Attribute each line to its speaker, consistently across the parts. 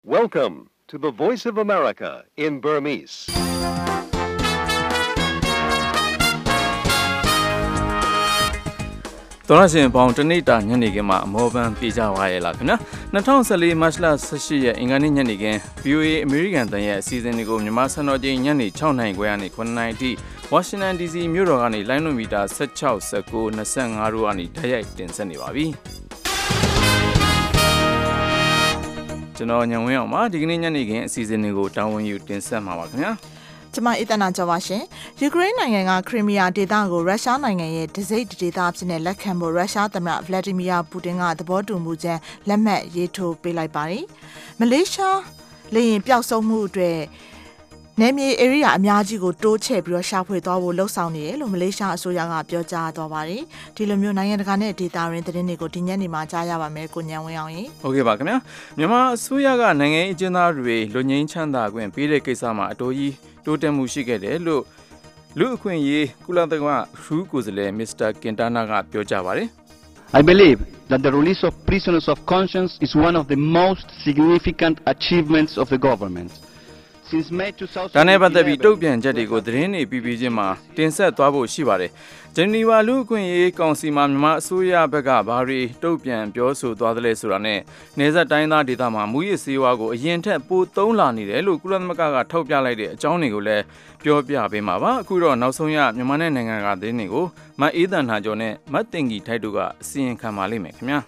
Speaker 1: Welcome to the Voice of America in Burmese.
Speaker 2: ။သောရရှင်ပေါင်းတနေ့တာညနေခင်းမှာအမောပန်းပြေကြပါရဲ့လားခင်ဗျာ2014မတ်လ18ရက်အင်္ဂါနေ့ညနေခင်း VOA အမေရိကန်တန်ရဲ့အစီအစဉ်တွေကိုမြန်မာစံတော်ချိန်ညနေ6:00နာရီခွဲကနေ9:00နာရီထိ Washington DC မြို့တော်ကနေလိုင်းလွန်မီတာ16 19 25တို့ကနေဓာတ်ရိုက်တင်ဆက်နေပါပြီကျွန်တော်ညံဝင်းအောင်ပါဒီကနေ့ညနေခင်းအစီအစဉ်တွေကိုတာဝန်ယူတင်ဆက်မှာပါခင်ဗျာ
Speaker 3: ကျမအေးတနာကျော်ပါရှင်ယူကရိန်းနိုင်ငံကခရီမီယာဒေသကိုရုရှားနိုင်ငံရဲ့ဒစိမ့်ဒေသအဖြစ်နဲ့လက်ခံဖို့ရုရှားသမ္မတဗလာဒီမီယာပူတင်ကသဘောတူမှုချက်လက်မှတ်ရေးထိုးပေးလိုက်ပါတယ်မလေးရှားလေယာဉ်ပျောက်ဆုံးမှုအတွက်နယ်မြေဧရိယာအများကြီးကိုတိုးချဲ့ပြီးတော့ရှာဖွေသွားဖို့လှုံ့ဆော်နေတယ်လို့မလေးရှားအစိုးရကပြောကြားသွားပါတယ်ဒီလိုမျိုးနိုင်ငံတကာနဲ့ဒေသရင်းသတင်းတွေကိုဒီညနေမှာကြားရပါမယ်ကိုညံဝင်းအောင်ရေ
Speaker 2: ဟုတ်ကဲ့ပါခင်ဗျာမြန်မာအစိုးရကနိုင်ငံရေးအကျဉ်းသားတွေလူငင်းချမ်းသာခွင့်ပေးတဲ့ကိစ္စမှာအတိုးကြီးတိုးတက်မှုရှိခဲ့တယ်လို့လူအခွင့်အရေးကုလသမဂ္ဂထူးကိုယ်စားလှယ်မစ္စတာကင်တာနာကပြောကြားပါတယ်
Speaker 4: I believe that the release of prisoners of conscience is one of the most significant achievements of the government. Since May 2011
Speaker 2: ဒါနဲ့ပတ်သက်ပြီးတုတ်ပြန်ချက်တွေကိုသတင်းတွေပြီးချင်းမှာတင်ဆက်သွားဖို့ရှိပါတယ်ဂျနီဗာလူအခွင့်အရေးကောင်စီမှာမြန်မာအစိုးရဘက်ကဘာတွေတုတ်ပြန်ပြောဆိုသွားသလဲဆိုတာနဲ့နေဆက်တိုင်းသားဒေသမှာမူရစ်စေဝါကိုအရင်ထက်ပိုသုံးလာနေတယ်လို့ကုလသမဂ္ဂကထောက်ပြလိုက်တဲ့အကြောင်းတွေကိုလည်းပြောပြပေးမှာပါအခုတော့နောက်ဆုံးရမြန်မာနိုင်ငံကသတင်းတွေကိုမအေးသန္တာကျော်နဲ့မတ်တင်ကြီးထိုက်တို့ကအစီရင်ခံပါလိမ့်မယ်ခင်ဗျာ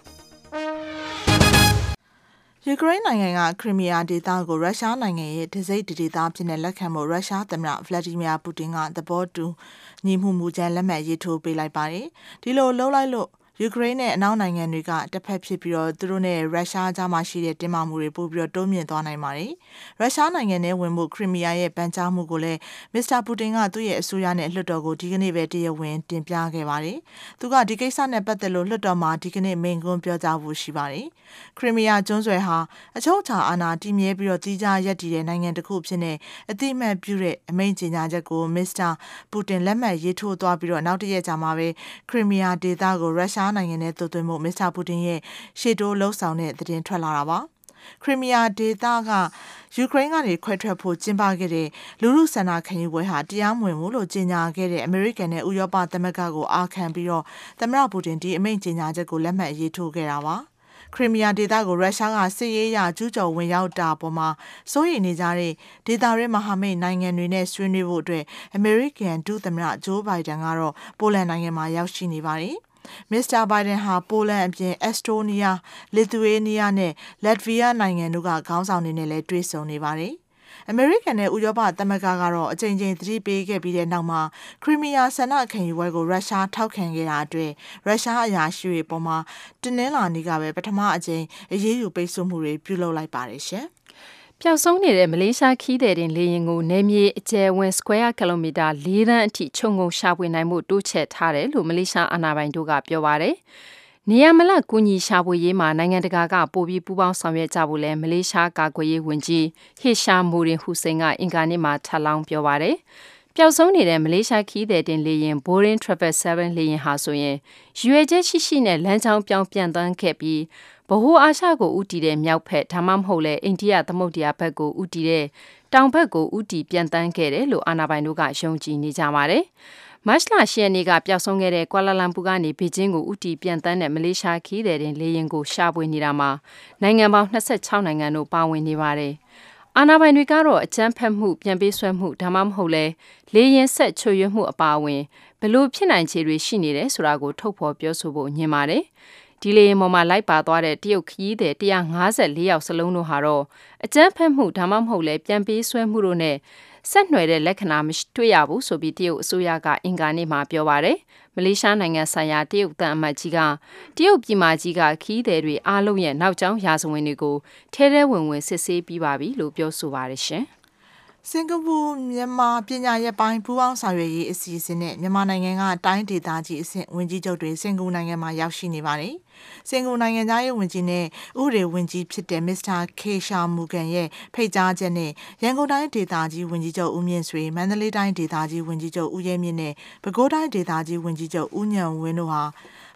Speaker 3: ယူကရိန်းနိုင်ငံကခရီမီယာဒေသကိုရုရှားနိုင်ငံရဲ့ဒစိမ့်ဒေသအဖြစ်နဲ့လက်ခံဖို့ရုရှားသမ္မတဗလာဒီမီယာပူတင်ကသဘောတူညီမှုချက်လက်မှတ်ရေးထိုးပေးလိုက်ပါတယ်ဒီလိုလှုပ်လိုက်လို့ယူကရိန်းနဲ့အနောက်နိုင်ငံတွေကတစ်ဖက်ဖြစ်ပြီးတော့သူတို့နဲ့ရုရှားကြားမှာရှိတဲ့တင်းမာမှုတွေပို့ပြီးတော့တိုးမြင့်သွားနိုင်ပါတယ်ရုရှားနိုင်ငံနဲ့ဝင်မှုခရီမီယာရဲ့ပန်ကြားမှုကိုလည်းမစ္စတာပူတင်ကသူ့ရဲ့အစိုးရနဲ့လွှတ်တော်ကိုဒီကနေ့ပဲတရားဝင်တင်ပြခဲ့ပါတယ်သူကဒီကိစ္စနဲ့ပတ်သက်လို့လွှတ်တော်မှာဒီကနေ့မိန့်ခွန်းပြောကြားဖို့ရှိပါတယ်ခရီမီယာကျွန်းဆွယ်ဟာအချုပ်အခြာအာဏာတည်မြဲပြီးတော့ကြီးကြားရပ်တည်တဲ့နိုင်ငံတစ်ခုဖြစ်နေအတိအမှတ်ပြုတဲ့အမိန့်ကြေညာချက်ကိုမစ္စတာပူတင်လက်မှတ်ရေးထိုးသွားပြီးတော့နောက်တစ်ရက်ကြာမှာပဲခရီမီယာဒေသကိုရုရှားနိုင်ငံနဲ့တိုးသွင်းမှုမစ္စတာပူတင်ရဲ့ရှေ့တိုးလှုံ့ဆော်တဲ့သတင်းထွက်လာတာပါခရီမီယာဒေသကယူကရိန်းကနေခွဲထွက်ဖို့ကျင်းပခဲ့တဲ့လူထုဆန္ဒခံယူပွဲဟာတရားမဝင်ဘူးလို့ကြေညာခဲ့တဲ့အမေရိကန်နဲ့ဥရောပသမဂ္ဂကိုအားခံပြီးတော့သမ္မတပူတင်ဒီအမိန့်ကြေညာချက်ကိုလက်မှတ်ရေးထိုးခဲ့တာပါခရီမီယာဒေသကိုရုရှားကစစ်ရေးအရကျူးကျော်ဝင်ရောက်တာပေါ်မှာစိုးရိမ်နေကြတဲ့ဒေသရဲမဟာမိတ်နိုင်ငံတွေနဲ့ဆွေးနွေးဖို့အတွက်အမေရိကန်ဒုသမ္မတဂျိုးဘိုင်ဒန်ကတော့ပိုလန်နိုင်ငံမှာရောက်ရှိနေပါတယ်မစ္စတာဘိုင်ဒန်ဟာပိုလန်အပြင်အက်စတိုးနီးယားလစ်သူယေးနီးယားနဲ့လက်ဗီးယားနိုင်ငံတို့ကခေါင်းဆောင်တွေနဲ့လည်းတွေ့ဆုံနေပါတယ်အမေရိကန်နဲ့ဥရောပသမဂ္ဂကတော့အကြိမ်ကြိမ်သတိပေးခဲ့ပြီးတဲ့နောက်မှာခရီမီယာဆန္ဒခံယူပွဲကိုရုရှားထောက်ခံခဲ့တာအတွက်ရုရှားအရာရှိတွေပေါ်မှာတင်းနှင်းလာနေကပဲပထမအကြိမ်အရေးယူပိတ်ဆို့မှုတွေပြုလုပ်လိုက်ပါတယ်ရှင်
Speaker 5: ပျောက်ဆုံးနေတဲ့မလေးရှားခီးသည်တင်လေယာဉ်ကိုနယ်မြေအကျယ်ဝန်းစကွဲယာကီလိုမီတာ4တန်းအထိခြုံငုံရှာဖွေနိုင်မှုတိုးချဲ့ထားတယ်လို့မလေးရှားအာဏာပိုင်တို့ကပြောပါတယ်။နေရမလကူညီရှာဖွေရေးမှာနိုင်ငံတကာကပိုပြီးပူးပေါင်းဆောင်ရွက်ကြဖို့လဲမလေးရှားကာကွယ်ရေးဝန်ကြီးဟစ်ရှာမူရင်ဟူစိန်ကအင်ကာနေ့မှာထပ်လောင်းပြောပါတယ်။ပျောက်ဆုံးနေတဲ့မလေးရှားခီးသည်တင်လေယာဉ် Boeing 777 လေယာဉ်ဟာဆိုရင်ရွေချက်ရှိနဲ့လမ်းကြောင်းပြောင်းပြန်သွားခဲ့ပြီးဗဟိုအာရှကိုဥတီတဲ့မြောက်ဖက်ဒါမှမဟုတ်လဲအိန္ဒိယသမုဒ္ဒရာဘက်ကိုဥတီတဲ့တောင်ဘက်ကိုဥတီပြန်တန်းခဲ့တယ်လို့အာဏာပိုင်တို့ကယုံကြည်နေကြပါတယ်။မတ်လ10ရက်နေ့ကပျောက်ဆုံးခဲ့တဲ့ကွာလာလမ်ပူကနေဘေကျင်းကိုဥတီပြန်တန်းတဲ့မလေးရှားခီးသည်တင်လေယာဉ်ကိုရှာဖွေနေတာမှာနိုင်ငံပေါင်း26နိုင်ငံတို့ပါဝင်နေပါတယ်။အာဏာပိုင်တွေကတော့အကြမ်းဖက်မှုပြန်ပေးဆွဲမှုဒါမှမဟုတ်လဲလေယာဉ်ဆက်ချွတ်ရွတ်မှုအပါအဝင်ဘလို့ဖြစ်နိုင်ခြေတွေရှိနေတယ်ဆိုတာကိုထုတ်ဖော်ပြောဆိုဖို့ညင်ပါတယ်။ဒီလေယာဉ်ပေါ်မှာလိုက်ပါသွားတဲ့တရုတ်ခရီးသည်154ယောက်စလုံးတို့ဟာတော့အကြမ်းဖက်မှုဒါမှမဟုတ်လဲပြန်ပေးဆွဲမှုတို့နဲ့ဆက်နွယ်တဲ့လက္ခဏာမရှိတွေ့ရဘူးဆိုပြီးတရုတ်အစိုးရကအင်္ဂါနေ့မှာပြောပါတယ်။မလေးရှားနိုင်ငံဆိုင်ရာတရုတ်တန်အမတ်ကြီးကတရုတ်ပြည်မကြီးကခရီးသည်တွေအားလုံးရဲ့နောက်ကျောင်းရာဇဝင်တွေကိုထဲထဲဝင်ဝင်စစ်ဆေးပြီးပါပြီလို့ပြောဆိုပါတယ်ရှင်။
Speaker 3: စင်ကာပူမြန်မာပညာရေးပိုင်းပူးပေါင်းဆောင်ရွက်ရေးအစီအစဉ်နဲ့မြန်မာနိုင်ငံကတိုင်းဒေသကြီးအဆင့်ဝန်ကြီးချုပ်တွေစင်ကာပူနိုင်ငံမှာရောက်ရှိနေပါတယ်။စင်ကာပူနိုင်ငံသားရေးဝန်ကြီးနဲ့ဥပဒေဝန်ကြီးဖြစ်တဲ့မစ္စတာခေရှာမူကန်ရဲ့ဖိတ်ကြားချက်နဲ့ရန်ကုန်တိုင်းဒေသကြီးဝန်ကြီးချုပ်ဦးမြင့်ဆွေမန္တလေးတိုင်းဒေသကြီးဝန်ကြီးချုပ်ဦးရဲမြင့်နဲ့ပဲခူးတိုင်းဒေသကြီးဝန်ကြီးချုပ်ဦးညံဝင်းတို့ဟာ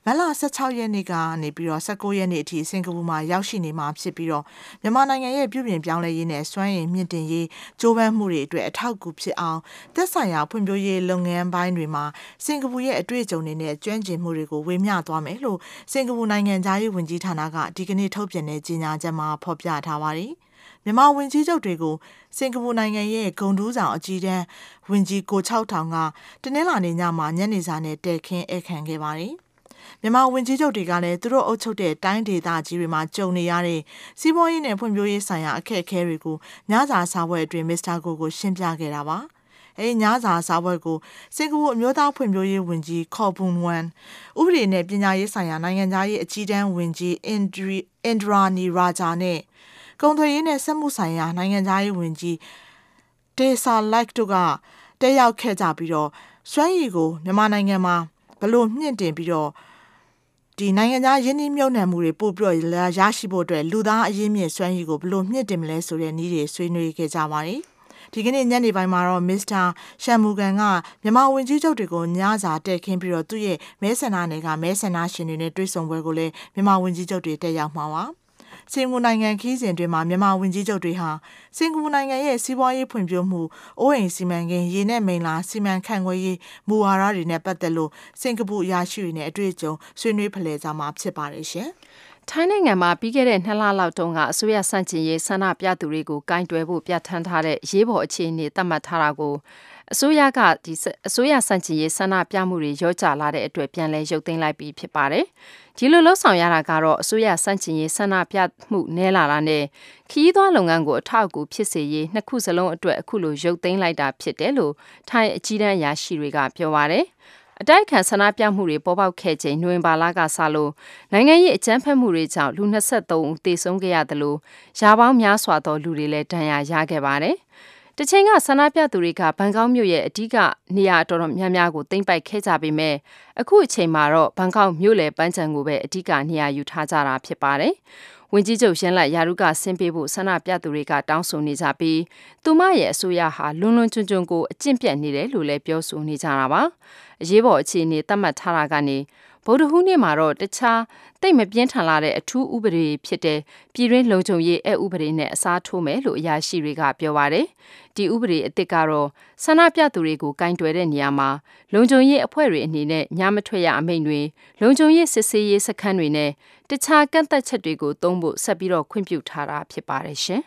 Speaker 3: မတ်လ16ရက်နေ့ကနေပြီးတော့19ရက်နေ့အထိစင်ကာပူမှာရောက်ရှိနေမှာဖြစ်ပြီးတော့မြန်မာနိုင်ငံရဲ့ပြုပြင်ပြောင်းလဲရေးနဲ့စွမ်းရည်မြင့်တင်ရေးကြိုးပမ်းမှုတွေအတွက်အထောက်အကူဖြစ်အောင်သက်ဆိုင်ရာဖွံ့ဖြိုးရေးလုပ်ငန်းပိုင်းတွေမှာစင်ကာပူရဲ့အတွေ့အကြုံတွေနဲ့ကျွမ်းကျင်မှုတွေကိုဝေမျှသွားမယ်လို့စင်ကာပူနိုင်ငံသားရေးဝန်ကြီးဌာနကဒီကနေ့ထုတ်ပြန်တဲ့ကြေညာချက်မှာဖော်ပြထားပါတယ်။မြန်မာဝန်ကြီးချုပ်တွေကိုစင်ကာပူနိုင်ငံရဲ့ဂုဏ်ထူးဆောင်အကြီးတန်းဝန်ကြီးကို6000ကတနင်္လာနေ့ညမှာညနေစာနဲ့တဲခင်းဧည့်ခံခဲ့ပါတယ်။မြန်မာဝန်ကြီးချုပ်တွေကလည်းသူတို့အုပ်ချုပ်တဲ့တိုင်းဒေသကြီးတွေမှာကြုံနေရတဲ့စီးပွားရေးနဲ့ဖွံ့ဖြိုးရေးဆိုင်ရာအခက်အခဲတွေကိုညစာစားပွဲအတွင်းမစ္စတာကိုရှင်းပြခဲ့တာပါ။အဲဒီညစာစားပွဲကိုစင်ကာပူအမျိုးသားဖွံ့ဖြိုးရေးဝန်ကြီးခေါ်ဘွန်ဝမ်ဥပဒေနဲ့ပညာရေးဆိုင်ရာနိုင်ငံသားရေးအကြီးတန်းဝန်ကြီးအင်ဒရာနီရာဂျာနဲ့ကုန်သွယ်ရေးနဲ့စက်မှုဆိုင်ရာနိုင်ငံသားရေးဝန်ကြီးဒေဆာလိုက်တို့ကတက်ရောက်ခဲ့ကြပြီးတော့စွမ်းရည်ကိုမြန်မာနိုင်ငံမှာဘလို့မြင့်တင်ပြီးတော့ဒီနိုင်ငံသားရင်းနှီးမြှုပ်နှံမှုတွေပို့ပြီးတော့ရရှိဖို့အတွက်လူသားအရင်းမြစ်စွမ်းရည်ကိုဘလို့မြင့်တင်မလဲဆိုတဲ့နည်းတွေဆွေးနွေးခဲ့ကြပါတယ်ဒီကနေ့ညနေပိုင်းမှာတော့မစ္စတာရှမ်မူကန်ကမြန်မာဝန်ကြီးချုပ်တွေကိုညစာတက်ခင်းပြီးတော့သူ့ရဲ့မဲဆန္ဒနယ်ကမဲဆန္ဒရှင်တွေနဲ့တွေ့ဆုံပွဲကိုလည်းမြန်မာဝန်ကြီးချုပ်တွေတက်ရောက်မှာပါစင်ကာပူနိုင်ငံခီးစဉ်တွင်မှာမြန်မာဝန်ကြီးချုပ်တွေဟာစင်ကာပူနိုင်ငံရဲ့စီးပွားရေးဖွံ့ဖြိုးမှုအိုးအိမ်စီမံကိန်းရေနဲ့မိန်လာစီမံခန့်ခွဲရေးမူဝါဒတွေနဲ့ပတ်သက်လို့စင်ကာပူအရာရှိတွေနဲ့အတွေ့အကြုံဆွေးနွေးဖလှယ်ကြမှာဖြစ်ပါတယ်ရှင်
Speaker 5: ။ထိုင်းနိုင်ငံမှာပြီးခဲ့တဲ့2လလောက်တုန်းကအစိုးရစန့်ကျင်ရေးဆန္ဒပြသူတွေကိုကင်တွယ်ဖို့ပြဋ္ဌာန်းထားတဲ့ရေးပေါ်အခြေအနေသတ်မှတ်ထားတာကိုအစိုးရစန့်ကျင်ရေးဆန္ဒပြမှုတွေရောကြလာတဲ့အတွက်ပြန်လည်ရုပ်သိမ်းလိုက်ပြီးဖြစ်ပါတယ်။ဒီလိုလှုပ်ဆောင်ရတာကတော့အစိုးရစန့်ကျင်ရေးဆန္ဒပြမှုနည်းလာတာနဲ့ခရီးသွားလုပ်ငန်းကိုအထောက်အကူဖြစ်စေရေးနှစ်ခုစလုံးအတွက်အခုလိုရုပ်သိမ်းလိုက်တာဖြစ်တယ်လို့ထိုင်းအကြီးတန်းအရာရှိတွေကပြောပါတယ်။အတိုက်ခံဆန္ဒပြမှုတွေပေါ်ပေါက်ခဲ့ချိန်နိုဝင်ဘာလကစလို့နိုင်ငံရေးအကြမ်းဖက်မှုတွေကြောင့်လူ23ဦးသေဆုံးခဲ့ရတယ်လို့ရာပေါင်းများစွာသောလူတွေလည်းဒဏ်ရာရခဲ့ပါတယ်။တချိန်ကဆန္ဒပြသူတွေကဘန်ကောက်မြို့ရဲ့အဓိကနေရာတော်တော်များများကိုသိမ်းပိုက်ခဲ့ကြပေမဲ့အခုအချိန်မှာတော့ဘန်ကောက်မြို့လယ်ပန်းခြံကိုပဲအဓိကနေရာယူထားကြတာဖြစ်ပါတယ်။ဝန်ကြီးချုပ်ရင်းလက်ရာထူးကဆင်းပေးဖို့ဆန္ဒပြသူတွေကတောင်းဆိုနေကြပြီးသူမရဲ့အစိုးရဟာလွန်လွန်ကျွံကျွံကိုအကျင့်ပြတ်နေတယ်လို့လည်းပြောဆိုနေကြတာပါ။အရေးပေါ်အခြေအနေသတ်မှတ်ထားတာကနေဗုဒ္ဓဟူးနေ့မှာတော့တခြားတိတ်မပြင်းထန်လာတဲ့အထူးဥပဒေဖြစ်တဲ့ပြည်တွင်းလုံခြုံရေးဥပဒေနဲ့အစားထိုးမယ်လို့အရာရှိတွေကပြောပါတယ်။ဒီဥပဒေအသစ်ကတော့ဆန္ဒပြသူတွေကိုကင်တွယ်တဲ့နေရာမှာလုံခြုံရေးအဖွဲ့တွေအနေနဲ့ညမထွက်ရအမိန့်တွေလုံခြုံရေးစစ်ဆေးရေးစခန်းတွေနဲ့တခြားကန့်သက်ချက်တွေကိုသုံးဖို့ဆက်ပြီးတော့ခွင့်ပြုထားတာဖြစ်ပါတယ်ရှင်။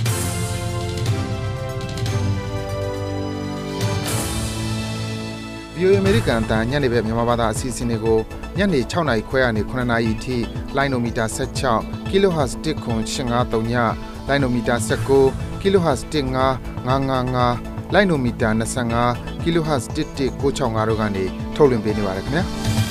Speaker 6: VOA American အတန်ညနေပဲမြန်မာဘာသာအစီအစဉ်တွေကိုညနေ6နာရီခွဲကနေ9နာရီထိလိုင်းနိုမီတာ16 kHz 1.85 ညလိုင်းနိုမီတာ19 kHz 1.55 လိုင်းနိုမီတာ25 kHz 1.665တို့ကနေထုတ်လွှင့်ပေးနေပါတယ်ခင်ဗျာ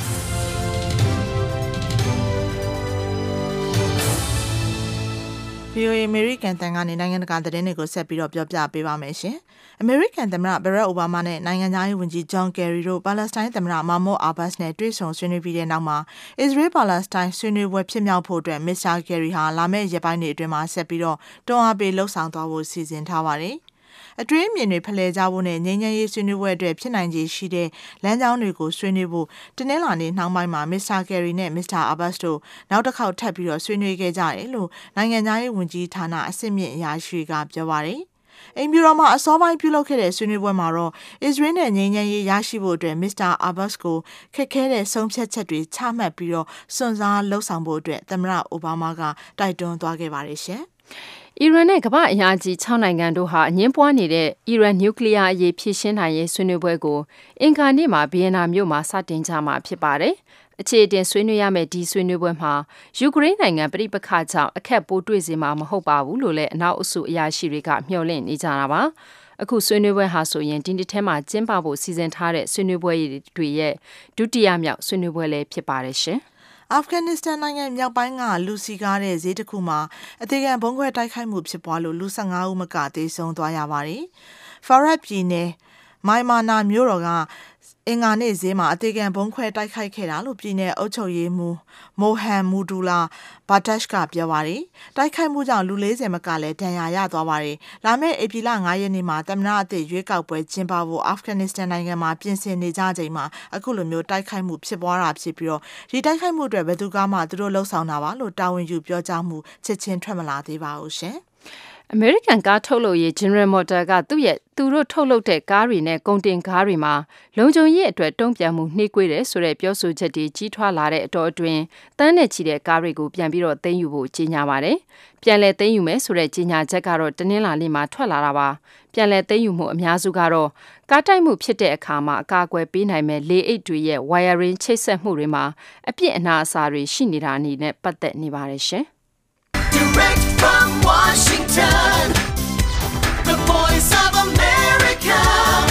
Speaker 3: VOA American တန်ကနေနိုင်ငံတကာသတင်းတွေကိုဆက်ပြီးတော့ပြောပြပေးပါမယ်ရှင်။ American သမ္မတ Barack Obama နဲ့နိုင်ငံသားရေးဝန်ကြီး John Kerry တို့ပါလက်စတိုင်းသမ္မတ Mahmoud Abbas နဲ့တွေ့ဆုံဆွေးနွေးပြီးတဲ့နောက်မှာ Israel Palestine ဆွေးနွေးပွဲဖြစ်မြောက်ဖို့အတွက် Mr. Kerry ဟာလာမယ့်ရက်ပိုင်းတွေအတွင်းမှာဆက်ပြီးတော့တွန်းအားပေးလှုပ်ဆောင်သွားဖို့စီစဉ်ထားပါတယ်။အတွင်းမြင်တွေဖလှယ်ကြဖို့နဲ့ငြိမ်းချမ်းရေးဆွေးနွေးပွဲအတွက်ဖြစ်နိုင်ခြေရှိတဲ့လမ်းကြောင်းတွေကိုဆွေးနွေးဖို့တနင်္လာနေ့နှောင်းပိုင်းမှာ Mr. Kerry နဲ့ Mr. Abbas တို့နောက်တစ်ခေါက်ထပ်ပြီးတော့ဆွေးနွေးခဲ့ကြတယ်လို့နိုင်ငံသားရေးဝန်ကြီးဌာနအဆင့်မြင့်အရာရှိကပြောပါတယ်။အိမ်ဖြူတော်မှာအစောပိုင်းပြုလုပ်ခဲ့တဲ့ဆွေးနွေးပွဲမှာတော့ Israel နဲ့ငြိမ်းချမ်းရေးရရှိဖို့အတွက် Mr. Abbas ကိုခက်ခဲတဲ့ဆုံးဖြတ်ချက်တွေချမှတ်ပြီးတော့စွန့်စားလှုပ်ဆောင်ဖို့အတွက်သမ္မတအိုဘားမားကတိုက်တွန်းသွားခဲ့ပါတယ်ရှင်။
Speaker 5: အီရန်နဲ့ကမ္ဘာအင်အားကြီး6နိုင်ငံတို့ဟာအငင်းပွားနေတဲ့အီရန်နျူကလ িয়ার အရေးဖြေရှင်းနိုင်ရေးဆွေးနွေးပွဲကိုအင်္ဂါနေ့မှာဗီယက်နာမြို့မှာစတင်ကြမှာဖြစ်ပါတယ်။အခြေအတင်ဆွေးနွေးရမယ့်ဒီဆွေးနွေးပွဲမှာယူကရိန်းနိုင်ငံပြိပခါကြောင့်အခက်ပိုးတွေ့စေမှာမဟုတ်ပါဘူးလို့လည်းအနောက်အစုအရာရှိတွေကမျှော်လင့်နေကြတာပါ။အခုဆွေးနွေးပွဲဟာဆိုရင်ဒီနှစ်ထဲမှာကျင်းပဖို့စီစဉ်ထားတဲ့ဆွေးနွေးပွဲတွေရဲ့ဒုတိယမြောက်ဆွေးနွေးပွဲလည်းဖြစ်ပါတယ်ရှင်။
Speaker 3: အာဖဂန်နစ္စတန်နိုင်ငံမြောက်ပိုင်းကလူစီကားတဲ့ဈေးတစ်ခုမှာအသေးခံဘုံခွဲတိုက်ခိုက်မှုဖြစ်ပွားလို့လူ15ဦးမကသေဆုံးသွားရပါတယ်။ Farah ပြည်နယ်မိုင်မာနာမျိုးတော်ကအင်္ဂါနေ့ဈေးမှာအသေးခံဘုံခွဲတိုက်ခိုက်ခဲ့တာလို့ပြည်내အုပ်ချုပ်ရေးမှူးမိုဟန်မူဒူလာဘာတက်ရှ်ကပြောပါတယ်တိုက်ခိုက်မှုကြောင့်လူ40မကလည်းဒဏ်ရာရသွားပါတယ်လာမယ့်ဧပြီလ9ရက်နေ့မှာသမ္မတအသစ်ရွေးကောက်ပွဲကျင်းပဖို့အာဖဂန်နစ္စတန်နိုင်ငံမှာပြင်ဆင်နေကြချိန်မှာအခုလိုမျိုးတိုက်ခိုက်မှုဖြစ်ပွားတာဖြစ်ပြီးတော့ဒီတိုက်ခိုက်မှုအတွက်ဘယ်သူကမှသူတို့လှုပ်ဆောင်တာပါလို့တာဝန်ယူပြောကြားမှုချက်ချင်းထွက်မလာသေးပါဘူးရှင်
Speaker 5: အမေရိကန်ကားထုတ်လုပ်ရေး General Motors ကသူတို့ထုတ်လုပ်တဲ့ကားတွေနဲ့ကုန်တင်ကားတွေမှာလုံခြုံရေးအတွက်တုံ့ပြန်မှုနှေးကွေးတယ်ဆိုတဲ့ပြောဆိုချက်တွေကြီးထွားလာတဲ့အတော်အတွင်းတန်းနဲ့ချီတဲ့ကားတွေကိုပြန်ပြီးတော့သိမ်းယူဖို့ကြေညာပါတယ်။ပြန်လည်သိမ်းယူမယ်ဆိုတဲ့ကြေညာချက်ကတော့တနင်္လာနေ့မှာထွက်လာတာပါ။ပြန်လည်သိမ်းယူမှုအများစုကတော့ကားတိုက်မှုဖြစ်တဲ့အခါမှာအကာအကွယ်ပေးနိုင်မဲ့လေအိတ်တွေရဲ့ wiring ချိတ်ဆက်မှုတွေမှာအပြစ်အနာအဆာတွေရှိနေတာအနေနဲ့ပတ်သက်နေပါတယ်ရှင်။
Speaker 7: Direct from Washington, the voice of America,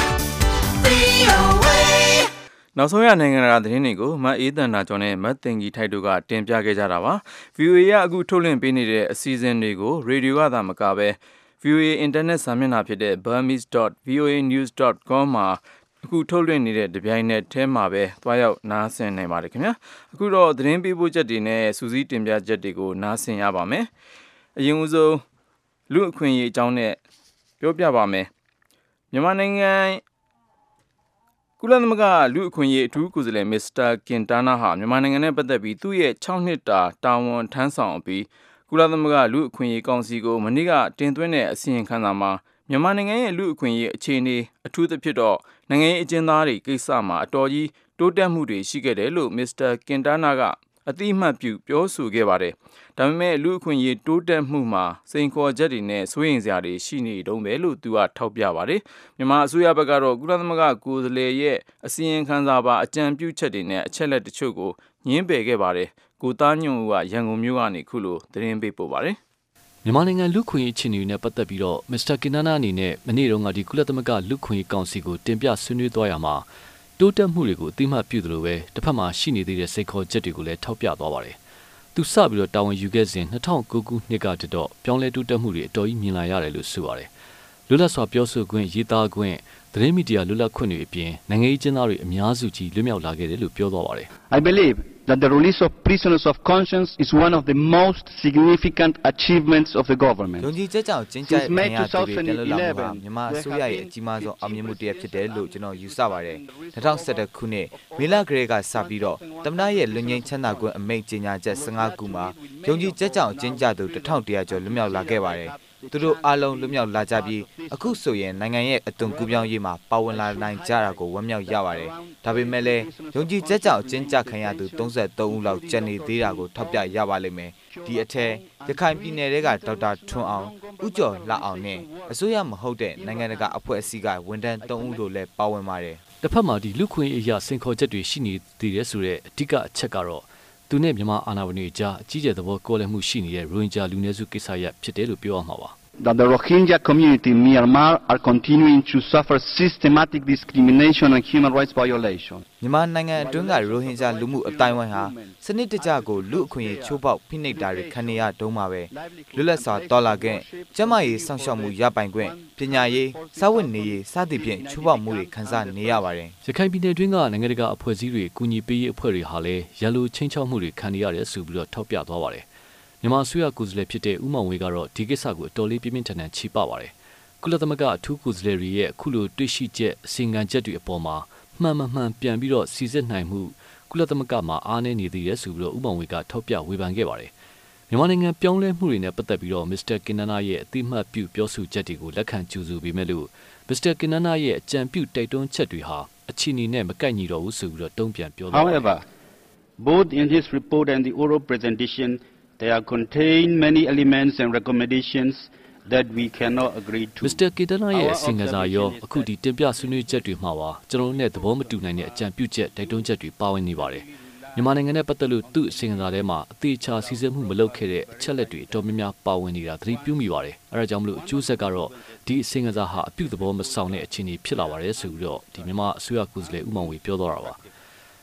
Speaker 7: VOA.
Speaker 2: နောက်ဆုံးရနိုင်ငံတကာသတင်းတွေကိုမအေးတန်နာကျော်နဲ့မတ်တင်ကြီးထိုက်တို့ကတင်ပြခဲ့ကြတာပါ VOA ကအခုထုတ်လွှင့်ပေးနေတဲ့အစီအစဉ်တွေကိုရေဒီယိုကသာမကပဲ VOA Internet စာမျက်နှာဖြစ်တဲ့ burmese.voanews.com မှာအခုထုတ်လွှင့်နေတဲ့တပြိုင်နက်တည်းမှာပဲတွားရောက်နားဆင်နိုင်ပါတယ်ခင်ဗျာအခုတော့သတင်းပေးပို့ချက်တွေနဲ့စူးစီးတင်ပြချက်တွေကိုနားဆင်ရပါမယ်အရင်ဦးဆုံးလူအခွင့်အရေးအကြောင်းနဲ့ပြောပြပါမယ်မြန်မာနိုင်ငံကုလသမဂ္ဂလူအခွင့်အရေးအထူးကိုယ်စားလှယ်မစ္စတာကင်တာနာဟာမြန်မာနိုင်ငံနဲ့ပတ်သက်ပြီးသူ့ရဲ့6နှစ်တာဝန်ထမ်းဆောင်ပြီးကုလသမဂ္ဂလူအခွင့်အရေးကောင်စီကိုမနေ့ကတင်သွင်းတဲ့အစီရင်ခံစာမှာမြန်မာနိုင်ငံရဲ့လူအခွင့်အရေးအခြေအနေအထူးသဖြင့်တော့နိုင်ငံရေးအကျဉ်းသားတွေကိစ္စမှာအတော်ကြီးတိုးတက်မှုတွေရှိခဲ့တယ်လို့မစ္စတာကင်တာနာကအတိအမှတ်ပြုပြောဆိုခဲ့ပါတယ်။ဒါပေမဲ့လူအခွင့်အရေးတိုးတက်မှုမှာစိန်ခေါ်ချက်တွေနဲ့စိုးရိမ်စရာတွေရှိနေတုံးပဲလို့သူကထောက်ပြပါတယ်။မြန်မာအစိုးရဘက်ကတော့ကုလသမဂ္ဂကိုယ်စားလှယ်ရဲ့အစီရင်ခံစာပါအကြံပြုချက်တွေနဲ့အချက်လက်တချို့ကိုညှင်းပယ်ခဲ့ပါတယ်။ကိုသားညွန့်ဦးကရန်ကုန်မြို့ကနေခုလိုသတင်းပေးပို့ပါတယ်။
Speaker 8: မြန်မာနိုင်ငံလူခွင့်ရေးချင်းတွေနဲ့ပတ်သက်ပြီးတော့မစ္စတာကင်နာနာအနေနဲ့မနေ့တုန်းကဒီကုလသမဂ္ဂလူခွင့်ရေးကောင်စီကိုတင်ပြဆွေးနွေးသွားရမှာတိုးတက်မှုတွေကိုအသိမှတ်ပြုသလိုပဲတစ်ဖက်မှာရှိနေသေးတဲ့စိတ်ခေါ်ချက်တွေကိုလည်းထောက်ပြသွားပါတယ်။သူစပြီးတော့တာဝန်ယူခဲ့စဉ်2009ခုနှစ်ကတည်းကပြောင်းလဲတိုးတက်မှုတွေအတော်ကြီးမြင်လာရတယ်လို့ဆိုပါတယ်။လွတ်လပ်စွာပြောဆိုခွင့်ရေးသားခွင့်သတင်းမီဒီယာလွတ်လပ်ခွင့်တွေအပြင်နိုင်ငံရေးကျဉ်းသားတွေအများစုကြီးလွတ်မြောက်လာခဲ့တယ်လို့ပြောသွားပါတယ်။
Speaker 4: I believe that the release of prisoners of conscience is one of the most significant achievements of the government.
Speaker 9: ယုံကြည်ချက်ကြောင့်ကျင်းကျခံရသူတွေပြန်လွတ်လာမှုဟာမြန်မာအစိုးရရဲ့အကြီးမားဆုံးအောင်မြင်မှုတစ်ရပ်ဖြစ်တယ်လို့ကျွန်တော်ယူဆပါတယ်။2011ခုနှစ်မေလကလေးကစပြီးတော့သမ္မတရဲ့လွတ်ငြိမ်းချမ်းသာခွင့်အမိန့်ကြေညာချက်15ခုမှာယုံကြည်ချက်ကြောင့်ကျင်းကျသူ1100ကျော်လွတ်မြောက်လာခဲ့ပါတယ်။သူတို့အားလုံးလွတ်မြောက်လာကြပြီးအခုဆိုရင်နိုင်ငံရဲ့အသွင်ကူးပြောင်းရေးမှာပါဝင်လာနိုင်ကြတာကိုဝမ်းမြောက်ရပါတယ်။ဒါပေမဲ့လည်းယုံကြည်ချက်ကြောင့်အကျဉ်းချခံရသူ33ဦးလောက်ကျန်နေသေးတာကိုထောက်ပြရပါလိမ့်မယ်။ဒီအထက်ရခိုင်ပြည်နယ်ကဒေါက်တာထွန်းအောင်ဦးကျော်လှအောင်နဲ့အစိုးရမဟုတ်တဲ့နိုင်ငံတကာအဖွဲ့အစည်းကဝန်ထမ်း3ဦးတို့လည်းပါဝင်ပါတယ်
Speaker 8: ။တစ်ဖက်မှာဒီလူခွင့်အရာစင်ခေါ်ချက်တွေရှိနေသေးတယ်ဆိုတဲ့အဓိကအချက်ကတော့သူနဲ့မြန်မာအာဏာပိုင်တွေကြားအကြီးကျယ်သဘောကောလမှုရှိနေတဲ့ရိုဟင်ဂျာလူနည်းစုကိစ္စရပ်ဖြစ်တယ်လို့ပြောရမှာပါ
Speaker 4: that the Rohingya community in Myanmar are continuing to suffer systematic discrimination and human rights violations.
Speaker 9: မြန်မာနိုင်ငံအတွင်းကရိုဟင်ဂျာလူမှုအတိုင်းဝိုင်းဟာစနစ်တကျကိုလူအခွင့်အရေးချိုးဖောက်ဖိနှိပ်တာတွေခံနေရတုံးမှာပဲလွတ်လပ်စွာတော်လာခွင့်ကျန်းမာရေးစောင့်ရှောက်မှုရပိုင်ခွင့်ပညာရေးစာဝတ်နေရေးစသဖြင့်ချိုးဖောက်မှုတွေခံစားနေရပါတယ်
Speaker 8: ။ရခိုင်ပြည်နယ်တွင်းကနိုင်ငံတကာအဖွဲ့အစည်းတွေကူညီပေးရေးအဖွဲ့တွေဟာလည်းရန်လိုချင်းချောက်မှုတွေခံနေရတယ်ဆိုပြီးတော့ထောက်ပြသွားပါတယ်။မြန်မာအစိုးရကိုယ်စားလှယ်ဖြစ်တဲ့ဦးမောင်ဝေကတော့ဒီကိစ္စကိုအတော်လေးပြင်းပြင်းထန်ထန်ချီးပပါတယ်။ကုလသမဂ္ဂအထူးကိုယ်စားလှယ်တွေရဲ့အခုလိုတွေ့ရှိချက်အစီအငံချက်တွေအပေါ်မှာမှန်ပြန်ပြီးတော့စီစစ်နိုင်မှုကုလသမဂ္ဂမှာအားနည်းနေသေးတယ်ဆိုပြီးတော့ဦးမောင်ဝေကထောက်ပြဝေဖန်ခဲ့ပါတယ်။မြန်မာနိုင်ငံပြောင်းလဲမှုတွေနဲ့ပတ်သက်ပြီးတော့မစ္စတာကင်နနာရဲ့အသိမှတ်ပြုပြောဆိုချက်တွေကိုလက်ခံကြိုဆိုပေမဲ့လို့မစ္စတာကင်နနာရဲ့အကြံပြုတိုက်တွန်းချက်တွေဟာအခြေအနေနဲ့မကိုက်ညီတော့ဘူးဆိုပြီးတော့တုံ့ပြန်ပြောသွားပါတယ်။
Speaker 4: However, both in this report and the oral presentation there contain many elements and recommendations that we cannot agree to.
Speaker 8: Mr. Kedana ရဲ့အစီအငံစာရောအခုဒီတင်ပြဆွေးနွေးချက်တွေမှာပါကျွန်တော်တို့နဲ့သဘောမတူနိုင်တဲ့အကြံပြုချက်တိုက်တွန်းချက်တွေပါဝင်နေပါတယ်။မြန်မာနိုင်ငံနဲ့ပတ်သက်လို့သူ့အစီအငံစာထဲမှာအသေးချာစီစစ်မှုမလုပ်ခဲ့တဲ့အချက်လက်တွေအတော်များများပါဝင်နေတာသတိပြုမိပါတယ်။အဲဒါကြောင့်မလို့အကျိုးဆက်ကတော့ဒီအစီအငံစာဟာအပြုသဘောမဆောင်တဲ့အခြေအနေဖြစ်လာပါတယ်ဆိုပြီးတော့ဒီမြန်မာအစိုးရကိုယ်စားလှယ်ဦးမောင်ဝေပြောသွားတာပါ။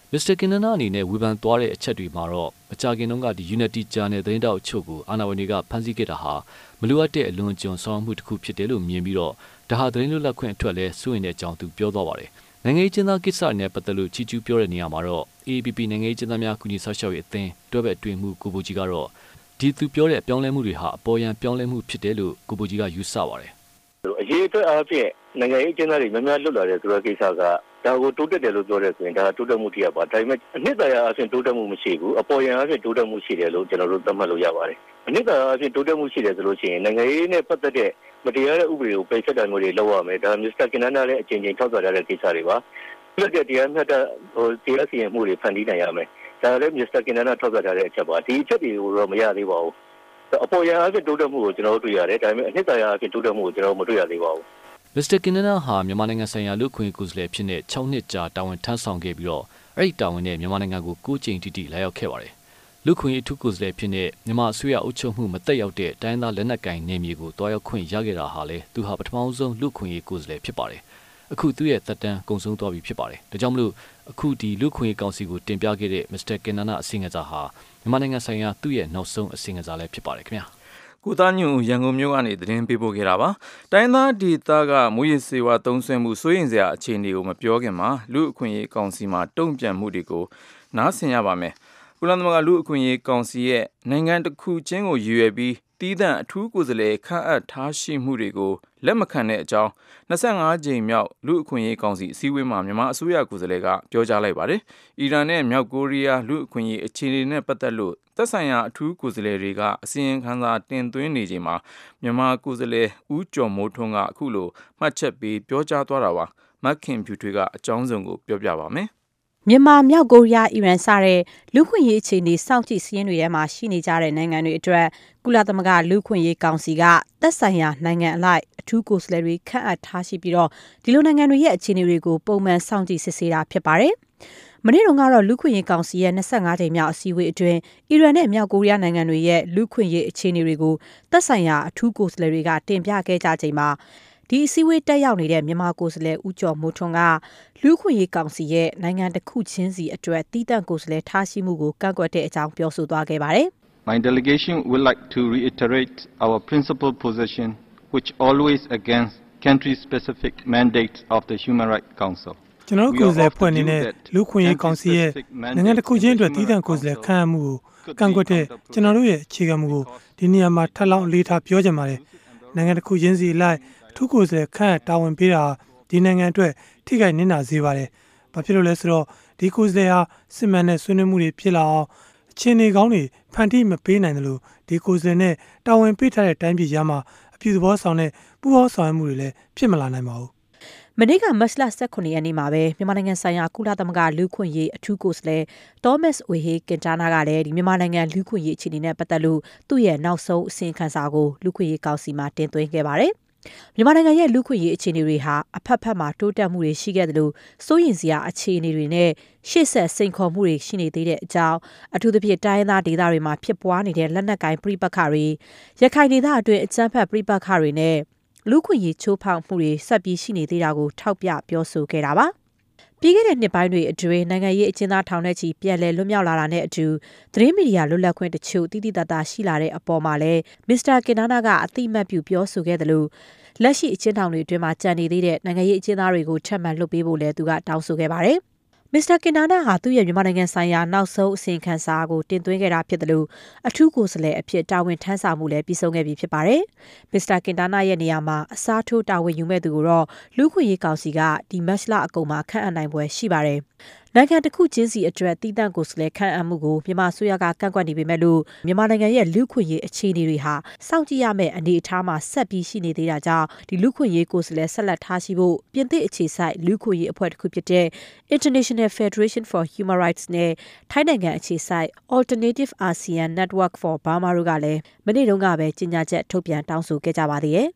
Speaker 8: Mr. Kinana အနေနဲ့ဝေဖန်သွားတဲ့အချက်တွေမှာတော့မကြာခင်တုန်းကဒီ Unity Channel သတင်းတောက်အချို့ကိုအာဏာပိုင်တွေကဖမ်းဆီးခဲ့တာဟာမလိုအပ်တဲ့အလွန်ကျွံဆောင်မှုတစ်ခုဖြစ်တယ်လို့မြင်ပြီးတော့ဒါဟာသတင်းလွတ်လပ်ခွင့်အတွက်လဲစိုးရိမ်တဲ့အကြောင်းသူပြောသွားပါတယ်။နိုင်ငံရေးကျင်းသားကိစ္စနဲ့ပတ်သက်လို့ချီးကျူးပြောတဲ့နေရာမှာတော့ AAPP နိုင်ငံရေးကျင်းသားများကူညီဆောက်ရှောက်ရေးအသင်းတွဲဘက်အတွင်းမှုကိုဘိုကြီးကတော့ဒီသူပြောတဲ့အပြောင်းလဲမှုတွေဟာအပေါ်ယံပြောင်းလဲမှုဖြစ်တယ်လို့ကိုဘိုကြီးကယူဆပါတယ်
Speaker 10: ။အရေးအတွက်အားဖြင့်နိုင်ငံရေးကျင်းသားတွေများများလွတ်လာတဲ့ဆိုတဲ့ကိစ္စကဒါကိုတိုးတက်တယ်လို့ပြောတဲ့ဆိုရင်ဒါတိုးတက်မှုတရားပါဒါပေမဲ့အနှစ်သာရအဖြစ်တိုးတက်မှုမရှိဘူးအပေါ်ယံအဖြစ်တိုးတက်မှုရှိတယ်လို့ကျွန်တော်တို့သတ်မှတ်လို့ရပါတယ်အနှစ်သာရအဖြစ်တိုးတက်မှုရှိတယ်ဆိုလို့ရှိရင်နိုင်ငံရေးနဲ့ပတ်သက်တဲ့မတရားတဲ့ဥပဒေကိုပယ်ဖျက်တာမျိုးတွေလုပ်ရမယ်ဒါမစ္စတာကင်နာနာလည်းအချိန်ချင်းထောက်ပြထားတဲ့ကိစ္စတွေပါလက်တဲ့တရားမျှတတရားစီရင်မှုတွေဖန်တီးနိုင်ရမယ်ဒါလည်းမစ္စတာကင်နာနာထောက်ပြထားတဲ့အချက်ပါဒီအချက်တွေကိုတော့မရသေးပါဘူးအပေါ်ယံအဖြစ်တိုးတက်မှုကိုကျွန်တော်တို့တွေ့ရတယ်ဒါပေမဲ့အနှစ်သာရအဖြစ်တိုးတက်မှုကိုကျွန်တော်မတွေ့ရသေးပါဘူး
Speaker 8: Mr. Kinana ဟာမြန်မာနိုင်ငံဆိုင်ရာလူ့ခွင့်ကိုယ်စားလှယ်ဖြစ်တဲ့6နှစ်ကြာတာဝန်ထမ်းဆောင်ခဲ့ပြီးတော့အဲ့ဒီတာဝန်နဲ့မြန်မာနိုင်ငံကို9ကြိမ်တိလာရောက်ခဲ့ပါတယ်။လူ့ခွင့်အထူးကိုယ်စားလှယ်ဖြစ်တဲ့မြန်မာအစိုးရအုပ်ချုပ်မှုမတက်ရောက်တဲ့တိုင်းသားလက်နက်ကိုင်နယ်မြေကိုတွားရောက်ခွင့်ရခဲ့တာဟာလေသူဟာပထမဆုံးလူ့ခွင့်ကိုယ်စားလှယ်ဖြစ်ပါတယ်။အခုသူ့ရဲ့သက်တမ်းကုန်ဆုံးသွားပြီဖြစ်ပါတယ်။ဒါကြောင့်မလို့အခုဒီလူ့ခွင့်ကောင်စီကိုတင်ပြခဲ့တဲ့ Mr. Kinana အစီအငယ်စာဟာမြန်မာနိုင်ငံဆိုင်ရာသူ့ရဲ့နောက်ဆုံးအစီအငယ်စာလည်းဖြစ်ပါတယ်ခင်ဗျာ။
Speaker 2: ကိုသားညွန့်ရန်ကုန်မြို့ကနေသတင်းပေးပို့ခဲ့တာပါတိုင်းသားဒေသကမူရစ်စေဝါသုံးစွဲမှုစိုးရင်စရာအခြေအနေကိုမပြောခင်မှာလူအခွင့်အရေးကောင်စီမှာတုံ့ပြန်မှုတွေကိုနားဆင်ရပါမယ်ကုလသမဂ္ဂလူအခွင့်အရေးကောင်စီရဲ့နိုင်ငံတစ်ခုချင်းကိုရည်ရွယ်ပြီးတီးသန့်အထူးကိုယ်စားလှယ်ခန့်အပ်ထားရှိမှုတွေကိုလက်မခံတဲ့အကြောင်း25ကြိမ်မြောက်လူအခွင့်အရေးကောင်စီအစည်းအဝေးမှာမြန်မာအစိုးရကိုယ်စားလှယ်ကပြောကြားလိုက်ပါတယ်။အီရန်နဲ့မြောက်ကိုရီးယားလူအခွင့်အရေးအခြေအနေနဲ့ပတ်သက်လို့သက်ဆိုင်ရာအထူးကိုယ်စားလှယ်တွေကအစီရင်ခံစာတင်သွင်းနေချိန်မှာမြန်မာကိုယ်စားလှယ်ဦးကျော်မိုးထွန်းကအခုလိုမှတ်ချက်ပေးပြောကြားသွားတာပါ။မက်ခင်ဖြူထွေးကအကြောင်းစုံကိုပြောပြပါမယ်။
Speaker 11: မြန်မာမြောက်ကိုရီးယားအီရန်စတဲ့လူခွင့်ရေးအခြေအနေစောင့်ကြည့်စည်းရင်းတွေထဲမှာရှိနေကြတဲ့နိုင်ငံတွေအတွက်ကုလသမဂ္ဂလူခွင့်ရေးကောင်စီကသက်ဆိုင်ရာနိုင်ငံအလိုက်အထူးကိုယ်စားလှယ်တွေခန့်အပ်ထားရှိပြီးတော့ဒီလိုနိုင်ငံတွေရဲ့အခြေအနေတွေကိုပုံမှန်စောင့်ကြည့်စစ်ဆေးတာဖြစ်ပါတယ်။မနေ့တုန်းကတော့လူခွင့်ရေးကောင်စီရဲ့25ကြိမ်မြောက်အစည်းအဝေးအတွင်းအီရန်နဲ့မြောက်ကိုရီးယားနိုင်ငံတွေရဲ့လူခွင့်ရေးအခြေအနေတွေကိုသက်ဆိုင်ရာအထူးကိုယ်စားလှယ်တွေကတင်ပြခဲ့ကြချိန်မှာဒီအစည်းအဝေးတက်ရောက်နေတဲ့မြန်မာကိုယ်စားလှယ်ဦးကျော်မိုးထွန်းကလူ့ခွင့်ရေးကောင်စီရဲ့နိုင်ငံတစ်ခုချင်းစီအတွက်တည်တံ့ကိုယ်စားလှယ်ထားရှိမှုကိုကန့်ကွက်တဲ့အကြောင်းပြောဆိုသွားခဲ့ပါတယ်
Speaker 12: ။ My delegation would like to reiterate our principal position which always against country specific mandates of the Human Rights Council.
Speaker 13: ကျွန်တော်ကိုယ်စားလှယ်ဖွဲ့နေတဲ့လူ့ခွင့်ရေးကောင်စီရဲ့နိုင်ငံတစ်ခုချင်းအတွက်တည်တံ့ကိုယ်စားလှယ်ခန့်အပ်မှုကိုကန့်ကွက်တဲ့ကျွန်တော်တို့ရဲ့အခြေခံမှုကိုဒီနေရာမှာထပ်လောင်းအလေးထားပြောချင်ပါတယ်။နိုင်ငံတစ်ခုချင်းစီလိုက်ထူးကိုယ်စားလှယ်ခန့်တာဝန်ပေးတာဒီနိုင်ငံအတွက်ထိခိုက်နစ်နာစေပါတယ်။ဘာဖြစ်လို့လဲဆိုတော့ဒီကိုယ်စားလှယ်ဟာစစ်မှန်တဲ့ဆွေးနွေးမှုတွေဖြစ်လာအောင်အခြေအနေကောင်းတွေဖန်တီးမပေးနိုင်တယ်လို့ဒီကိုယ်စားလှယ်နဲ့တာဝန်ပေးထားတဲ့တိုင်းပြည်ရမှာအပြုသဘောဆောင်တဲ့ပူးပေါင်းဆောင်ရွက်မှုတွေလည်းဖြစ်မလာနိုင်ပါဘူး
Speaker 11: ။မနေ့ကမတ်လ18ရက်နေ့မှာပဲမြန်မာနိုင်ငံဆိုင်ရာကုလသမဂ္ဂလူ့ခွင့်ရေးအထူးကိုယ်စားလှယ်သောမတ်ဝေဟေကင်တာနာကလည်းဒီမြန်မာနိုင်ငံလူ့ခွင့်ရေးအခြေအနေနဲ့ပတ်သက်လို့သူ့ရဲ့နောက်ဆုံးအစီရင်ခံစာကိုလူ့ခွင့်ရေးကောင်စီမှာတင်သွင်းခဲ့ပါတယ်။မြန်မာနိုင်ငံရဲ့လူ့ခွင့်ရေးအခြေအနေတွေဟာအဖက်ဖက်မှာတိုးတက်မှုတွေရှိခဲ့တယ်လို့စိုးရိမ်စရာအခြေအနေတွေနဲ့ရှေ့ဆက်စိန်ခေါ်မှုတွေရှိနေသေးတဲ့အကြောင်းအထူးသဖြင့်တိုင်းရင်းသားဒေသတွေမှာဖြစ်ပွားနေတဲ့လက်နက်ကိုင်ပဋိပက္ခတွေရခိုင်ဒေသအတွင်းအကြမ်းဖက်ပဋိပက္ခတွေနဲ့လူ့ခွင့်ရေးချိုးဖောက်မှုတွေဆက်ပြီးရှိနေသေးတာကိုထောက်ပြပြောဆိုခဲ့တာပါပြီးခဲ့တဲ့နှစ်ပိုင်းတွေအတွင်းနိုင်ငံရေးအကျဉ်းသားထောင်နဲ့ချီပြန်လည်လွတ်မြောက်လာတာနဲ့အတူသတင်းမီဒီယာလွတ်လပ်ခွင့်တချို့တိတိတတ်တာရှိလာတဲ့အပေါ်မှာလည်းမစ္စတာကင်နာနာကအတိအမှတ်ပြုပြောဆိုခဲ့တယ်လို့လက်ရှိအကျဉ်းထောင်တွေအတွင်းမှာကြံနေသေးတဲ့နိုင်ငံရေးအကျဉ်းသားတွေကိုထပ်မံလွှတ်ပေးဖို့လည်းသူကတောင်းဆိုခဲ့ပါတယ်။မစ္စတာကင်နာနာဟာသူ့ရဲ့မြန်မာနိုင်ငံဆိုင်ရာနောက်ဆုံးအစီရင်ခံစာကိုတင်သွင်းခဲ့တာဖြစ်တယ်လို့အထူးကိုယ်စားလှယ်အဖြစ်တာဝန်ထမ်းဆောင်မှုလည်းပြီးဆုံးခဲ့ပြီဖြစ်ပါတယ်။မစ္စတာကင်နာနာရဲ့နေရာမှာအစားထိုးတာဝန်ယူမဲ့သူကိုတော့လူ့ခွင့်ရေးကောင်စီကဒီမတ်လအကုန်မှာခန့်အပ်နိုင်ပွဲရှိပါတယ်။နိုင်ငံတစ်ခုချင်းစီအတွက်တည်တံ့ကိုယ်စားလှယ်ခန့်အပ်မှုကိုမြန်မာအစိုးရကကန့်ကွက်နေပေမဲ့လို့မြန်မာနိုင်ငံရဲ့လူ့ခွင့်ရေးအခြေအနေတွေဟာစောင့်ကြည့်ရမယ့်အနေအထားမှာဆက်ပြီးရှိနေသေးတာကြောင့်ဒီလူ့ခွင့်ရေးကိုယ်စားလှယ်ဆက်လက်ထားရှိဖို့ပြင်သစ်အခြေစိုက်လူ့ခွင့်ရေးအဖွဲ့တစ်ခုဖြစ်တဲ့ International Federation for Human Rights နဲ့ထိုင်းနိုင်ငံအခြေစိုက် Alternative ASEAN Network for Burma တို့ကလည်းမနေ့တုန်းကပဲကြေညာချက်ထုတ်ပြန်တောင်းဆိုခဲ့ကြပါသေးတယ်။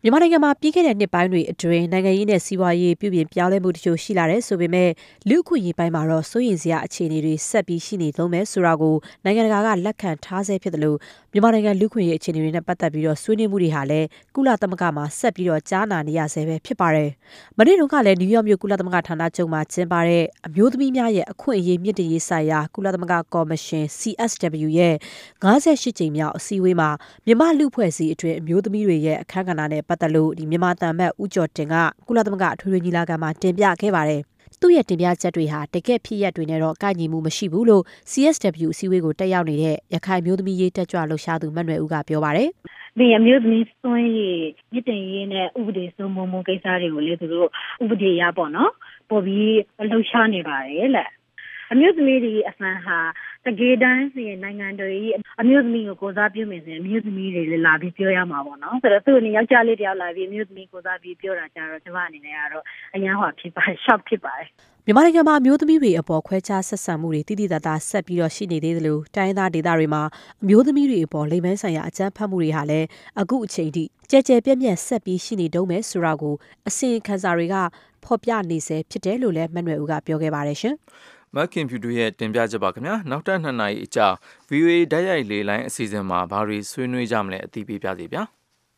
Speaker 11: မြန်မာနိုင်ငံမှာပြီးခဲ့တဲ့နှစ်ပိုင်းတွေအတွင်းနိုင်ငံရေးနဲ့စီးပွားရေးပြုပြင်ပြောင်းလဲမှုတချို့ရှိလာတဲ့ဆိုပေမဲ့လူ့အခွင့်အရေးပိုင်းမှာတော့စိုးရိမ်စရာအခြေအနေတွေဆက်ပြီးရှိနေသုံးမယ်ဆိုတာကိုနိုင်ငံတကာကလက်ခံထားဆဲဖြစ်တယ်လို့မြန်မာနိုင်ငံလူ့အခွင့်အရေးအခြေအနေတွေနဲ့ပတ်သက်ပြီးတော့ဆွေးနွေးမှုတွေဟာလည်းကုလသမဂ္ဂမှာဆက်ပြီးတော့ကြားနာနေရဆဲပဲဖြစ်ပါတယ်။မနေ့တုန်းကလည်းနယူးယောက်မြို့ကုလသမဂ္ဂဌာနချုပ်မှာကျင်းပတဲ့အမျိုးသမီးများရဲ့အခွင့်အရေးမြင့်တင်ရေးဆိုင်ရာကုလသမဂ္ဂကော်မရှင် CSW ရဲ့58ကြိမ်မြောက်အစည်းအဝေးမှာမြန်မာလူ့အဖွဲ့အစည်းအတွင်းအမျိုးသမီးတွေရဲ့အခမ်းကဏ္ဍနဲ့ပတ်သက်လို့မြန်မာတန်မတ်ဦးကျော်တင်ကကုလသမဂ္ဂအထွေထွေညီလာခံမှာတင်ပြခဲ့ပါတယ်။သူ့ရဲ့တင်ပြချက်တွေဟာတကယ့်ဖြစ်ရပ်တွေနဲ့တော့ကိုက်ညီမှုမရှိဘူးလို့ CSW အစည်းအဝေးကိုတက်ရောက်နေတဲ့ရခိုင်မျိုးသမီးရေးတက်ကြွလှုပ်ရှားသူမတ်နွယ်ဦးကပြောပါတယ်
Speaker 14: ။ဒီအမျိုးသမီးစွမ်းရည်မြင့်တင်ရေးနဲ့ဥပဒေစိုးမိုးမှုကိစ္စတွေကိုလည်းသူတို့ဥပဒေရပေါ့နော်ပေါ်ပြီးလှုပ်ရှားနေပါတယ်လေ။အမျိုးသမီးတွေအဖန်ဟာတကယ်တမ်းစီနိုင်ငံတွေအမျိုးသမီးကိုကိုစားပြုမယ်ဆိုရင်အမျိုးသမီးတွေလည်းလာပြီးပြောရမှာပေါ့နော်ဆိုတော့သူ့အနေယောက်ျားလေးတယောက်လာပြီးအမျိုးသမီးကိုစားပြီးပြောတာကြတော့ကျွန်မအနေနဲ့ကတော့အញ្ញဟောဖြစ်ပါတယ်ရှော့ဖြစ်ပါတယ်
Speaker 11: မြန်မာနိုင်ငံမှာအမျိုးသမီးတွေအပေါ်ခွဲခြားဆက်ဆံမှုတွေတိတိတတ်တာဆက်ပြီးတော့ရှိနေသေးတယ်လို့တိုင်းဒေသတွေမှာအမျိုးသမီးတွေအပေါ်လိမ်ပိုင်းဆိုင်ရာအကြမ်းဖက်မှုတွေဟာလည်းအခုအချိန်ထိကြဲကြဲပြန့်ပြန့်ဆက်ပြီးရှိနေတုံးမယ်ဆိုတာကိုအစီရင်ခံစာတွေကဖော်ပြနေစေဖြစ်တယ်လို့လည်းမတ်နွယ်ဦးကပြောခဲ့ပါတယ်ရှင်
Speaker 2: မက်ခင်ဖြူတို့ရဲ့တင်ပြချက်ပါခင်ဗျာနောက်ထပ်2နာရီအကြာ VOA ဓာတ်ရိုက်လေလိုင်းအစီအစဉ်မှာဘာတွေဆွေးနွေးကြမလဲအသိပေးပါစီဗျာ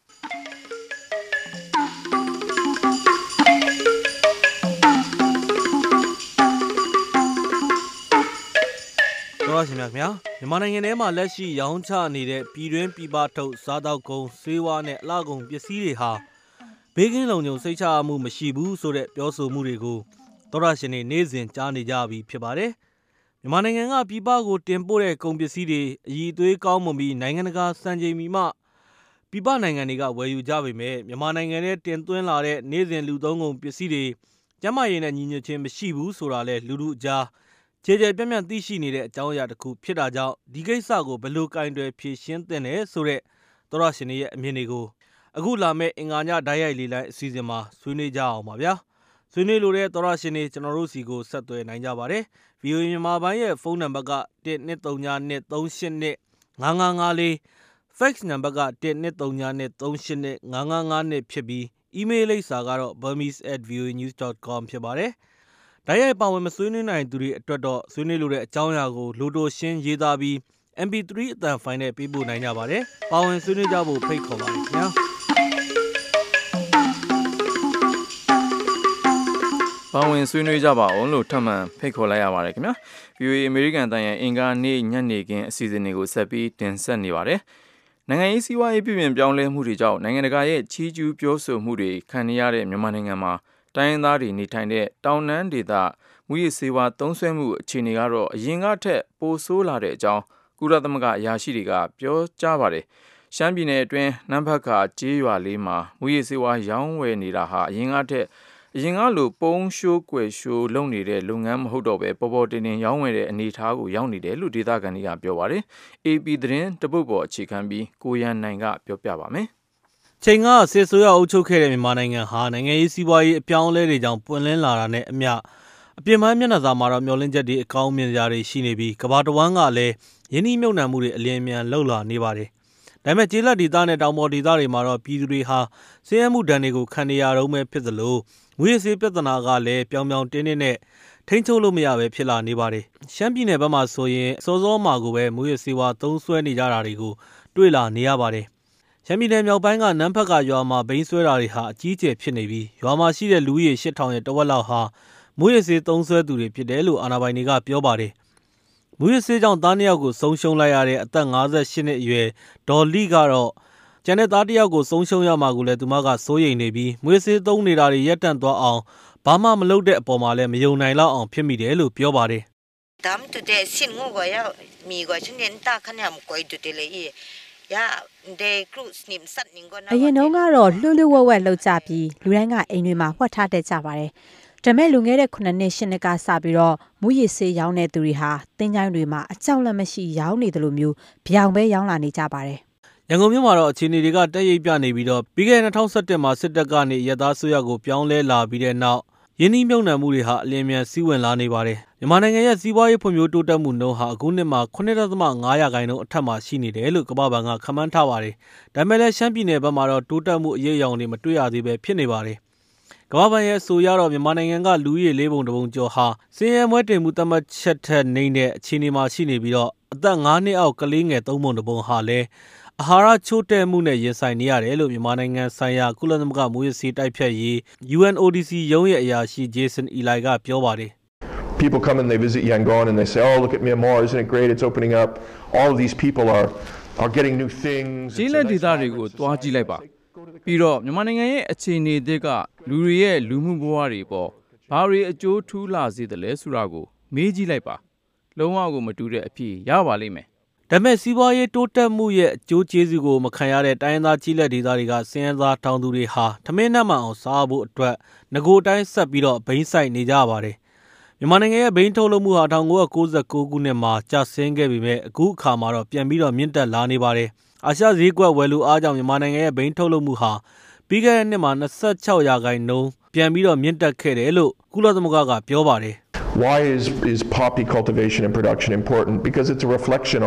Speaker 15: တော်ရှင်များခင်ဗျာမြန်မာနိုင်ငံထဲမှာလက်ရှိရောင်းချနေတဲ့ပြည်တွင်းပြည်ပထုတ်စားတောက်ကုန်ဆေးဝါးနဲ့အလှကုန်ပစ္စည်းတွေဟာဘေးကင်းလုံခြုံစိတ်ချမှုမရှိဘူးဆိုတဲ့ပြောဆိုမှုတွေကိုတော်ရှင်တွေနေ့စဉ်ကြားနေကြပြီဖြစ်ပါတယ်မြန်မာနိုင်ငံကပြည်ပကိုတင်ပို့တဲ့ကုန်ပစ္စည်းတွေအည်အသွေးကောင်းမွန်ပြီးနိုင်ငံတကာစံချိန်မီမှပြည်ပနိုင်ငံတွေကဝယ်ယူကြပေမဲ့မြန်မာနိုင်ငံထဲတင်သွင်းလာတဲ့နေ့စဉ်လူသုံးကုန်ပစ္စည်းတွေကျန်းမာရေးနဲ့ညီညွတ်ခြင်းမရှိဘူးဆိုတာလဲလူလူအကြားခြေခြေပြန့်ပြန့်သိရှိနေတဲ့အကြောင်းအရာတစ်ခုဖြစ်တာကြောင့်ဒီကိစ္စကိုဘယ်လိုကင်တွယ်ဖြေရှင်းသင့်တယ်ဆိုတဲ့သောရရှင်ရဲ့အမြင်တွေကိုအခုလာမယ့်အင်္ဂါညဓာတ်ရိုက်လေးလိုင်းအစီအစဉ်မှာဆွေးနွေးကြအောင်ပါဗျာဆွေးနွေးလိုတဲ့သောရရှင်တွေကျွန်တော်တို့စီကိုဆက်သွယ်နိုင်ကြပါတယ် VOA မြန်မာပိုင်းရဲ့ဖုန်းနံပါတ်က12393825554 fax နံပါတ်က12393825552ဖြစ်ပြီး email လိပ်စာကတော့ burmese@voanews.com ဖြစ်ပါတယ်ဓာတ်ရိုက်ပါဝင်မဆွေးနွေးနိုင်သူတွေအတွက်တော့ဆွေးနွေးလိုတဲ့အကြောင်းအရာကိုလိုတိုရှင်းရေးသားပြီး MP3 အသံဖိုင်နဲ့ပေးပို့နိုင်ကြပါတယ်။ပါဝင်ဆွေးနွေးကြဖို့ဖိတ်ခေါ်ပါတယ်ခင်ဗျာ။
Speaker 2: ပါဝင်ဆွေးနွေးကြပါအောင်လို့ထပ်မံဖိတ်ခေါ်လိုက်ရပါတယ်ခင်ဗျာ။ VOA အမေရိကန်တန်ရဲ့အင်္ဂါနေ့ညနေခင်းအစီအစဉ်တွေကိုဆက်ပြီးတင်ဆက်နေပါတယ်။နိုင်ငံရေးစီးပွားရေးပြည်ပြင်ပြောင်းလဲမှုတွေကြောင့်နိုင်ငံတကာရဲ့ချီးကျူးပြောဆိုမှုတွေခံနေရတဲ့မြန်မာနိုင်ငံမှာတိုင်းရင်းသားတွေနေထိုင်တဲ့တောင်တန်းဒေသမူရစ်ဆေးဝါးသုံးစွဲမှုအခြေအနေကတော့အရင်ကထက်ပိုဆိုးလာတဲ့အကြောင်းကုလသမဂ္ဂအရာရှိတွေကပြောကြားပါတယ်။ရှမ်းပြည်နယ်အတွင်းနန်းဖတ်ကာကျေးရွာလေးမှာမူရစ်ဆေးဝါးရောင်းဝယ်နေတာဟာအရင်ကလိုပုံရှိုးကွယ်ရှိုးလုပ်နေတဲ့လုပ်ငန်းမဟုတ်တော့ပဲပေါ်ပေါ်တင်တင်ရောင်းဝယ်တဲ့အနေအထားကိုရောက်နေတယ်လို့ဒေသခံတွေကပြောပါတယ်။ AP သတင်းတပုတ်ပေါ်အခြေခံပြီးကိုရန်နိုင်ကပြောပြပါမယ်
Speaker 15: ။ချိန်ကစစ်ဆိုးရအုပ်ချုပ်ခဲ့တဲ့မြန်မာနိုင်ငံဟာနိုင်ငံရေးစီးပွားရေးအပြောင်းအလဲတွေကြောင့်ပွင့်လင်းလာတာနဲ့အမျှအပြင်ပန်းမျက်နှာစာမှာတော့မျှော်လင့်ချက်တွေအကောင်းမြင်စရာတွေရှိနေပြီးကမ္ဘာတစ်ဝန်းကလည်းယင်းနှိမ့်မြုပ်နှံမှုတွေအလင်းအမြန်လှုပ်လာနေပါတယ်။ဒါပေမဲ့ကျေးလက်ဒေသနဲ့တောင်ပေါ်ဒေသတွေမှာတော့ပြည်သူတွေဟာဆင်းရဲမှုဒဏ်တွေကိုခံနေရတော့မှဖြစ်သလိုမူရစ်ဆေးပြဿနာကလည်းပြောင်ပြောင်တင်းတင်းနဲ့ထိန်းချုပ်လို့မရပဲဖြစ်လာနေပါတယ်။ရှမ်းပြည်နယ်ဘက်မှာဆိုရင်စောစောမှာကိုပဲမူရစ်ဆေးဝါးသုံးစွဲနေကြတာတွေကိုတွေ့လာနေရပါတယ်။ရှမ်းပြည်နယ်မြောက်ပိုင်းကနန်းဖတ်ကာရွာမှာဘိန်းဆွဲတာတွေဟာအကြီးအကျယ်ဖြစ်နေပြီးရွာမှာရှိတဲ့လူဦးရေ 8000 ရဲ့တဝက်လောက်ဟာမူရစ်ဆေးသုံးစွဲသူတွေဖြစ်တယ်လို့အာဏာပိုင်တွေကပြောပါတယ်။မူရစ်ဆေးကြောင့်သား2ယောက်ကိုဆုံးရှုံးလိုက်ရတဲ့အသက်58နှစ်အရွယ်ဒေါ်လီကတော့ကျန်တဲ့သား1ယောက်ကိုဆုံးရှုံးရမှာကိုလည်းသူမကစိုးရိမ်နေပြီးမူရစ်ဆေးသုံးနေတာတွေရပ်တန့်သွားအောင်ဘာမှမလုပ်တဲ့အပေါ်မှာလည်းမယုံနိုင်လောက်အောင်ဖြစ်မိတယ်လို့ပြောပါတယ်
Speaker 16: ။ဒမ်တူတဲ့စင်ငိုကရမီကချင်းနေတာခဏမကိုတူတယ်လေ
Speaker 11: အရင်တုန်းကတော့လှလှဝက်ဝက်လောက်ကြပြီးလူတိုင်းကအိမ်တွေမှာဝှက်ထားတတ်ကြပါတယ်။ဒါမဲ့လူငယ်တဲ့9နှစ်10နှစ်ကစပြီးတော့မူရစ်ဆေးရောင်းတဲ့သူတွေဟာတင်းချိုင်းတွေမှာအကြောက်လက်မရှိရောင်းနေတယ်လို့မျိုးဗျောင်ပဲရောင်းလာနေကြပါတယ်
Speaker 15: ။ရန်ကုန်မြို့မှာတော့အခြေအနေတွေကတက်ရိပ်ပြနေပြီးတော့ပြီးခဲ့တဲ့2017မှာစစ်တပ်ကနေရဲသားဆိုရကိုပြောင်းလဲလာပြီးတဲ့နောက်ယင်းနှိမ့်မြုပ်နှံမှုတွေဟာအလင်းမြန်စီးဝင်လာနေပါတယ်။မြန်မာနိုင်ငံရဲ့စီးပွားရေးဖွံ့ဖြိုးတိုးတက်မှုနှုန်းဟာအခုနှစ်မှာ 9.5 ရာခိုင်နှုန်းအထက်မှာရှိနေတယ်လို့ကမ္ဘာ့ဘဏ်ကခန့်မှန်းထားပါတယ်။ဒါပေမဲ့လည်းရှမ်းပြည်နယ်ဘက်မှာတော့တိုးတက်မှုအရေးအယောင်တွေမတွေ့ရသေးပဲဖြစ်နေပါတယ်။ကမ္ဘာ့ဘဏ်ရဲ့အဆိုအရတော့မြန်မာနိုင်ငံကလူဦးရေ4 ပုံ 1 ပုံကျော်ဟာစင်းရဲမွဲတေမှုသတ်မှတ်ချက်ထက်နှိမ့်တဲ့အခြေအနေမှာရှိနေပြီးတော့အသက်5 နှစ်အောက်ကလေးငယ်3 ပုံ 1 ပုံဟာလည်းအာဟာရချို့တဲ့မှုနဲ့ရင်ဆိုင်နေရတယ်လို့မြန်မာနိုင်ငံဆိုင်ရာကုလသမဂ္ဂမူရစီတိုက်ဖြတ်ရေး UNODC ရုံးရဲ့အရာရှိ Jason Eli ကပြောပါတယ်
Speaker 17: People come and they visit Yangon and they say, "Oh, look at Myanmar, isn't it great? It's opening up. All of these people are getting new things."
Speaker 2: ကြီးလက်ဒေသတွေကိုတွားကြည့်လိုက်ပါပြီးတော့မြန်မာနိုင်ငံရဲ့အခြေအနေတွေကလူတွေရဲ့လူမှုဘဝတွေပေါ်ဘာတွေအကျိုးထူးလာစေတယ်လဲဆိုတာကိုမေးကြည့်လိုက်ပါလုံးဝကိုမတူတဲ့အဖြစ်ရပါလိမ့်မယ်
Speaker 15: ဒါပေမဲ့စီးပွားရေးတိုးတက်မှုရဲ့အကျိုးကျေးဇူးကိုမခံရတဲ့တိုင်းသားကြီးလက်ဒေသတွေကစင်းရဲသားတောင်သူတွေဟာထမင်းနှက်မှန်အောင်စားဖို့အတွက်ငကိုတိုင်းဆက်ပြီးတော့ဘိန်းဆိုင်နေကြပါတယ်မြန်မာနိုင်ငံရဲ့ဘိန်းထုတ်လုပ်မှုဟာ1999ခုနှစ်မှာကျဆင်းခဲ့ပေမဲ့အခုအခါမှာတော့ပြန်ပြီးတော့မြင့်တက်လာနေပါတယ်အာရှဈေးကွက်ဝယ်လူအားကြောင့်မြန်မာနိုင်ငံရဲ့ဘိန်းထုတ်လုပ်မှုဟာပြီးခဲ့တဲ့နှစ်မှာ26 ရာခိုင်နှုန်းပြန်ပြီးတော့မြင့်တက်ခဲ့တယ်လို့ကုလသမဂ္ဂကပြောပါတယ်
Speaker 17: Why is poppy cultivation and production important? Because it's a reflection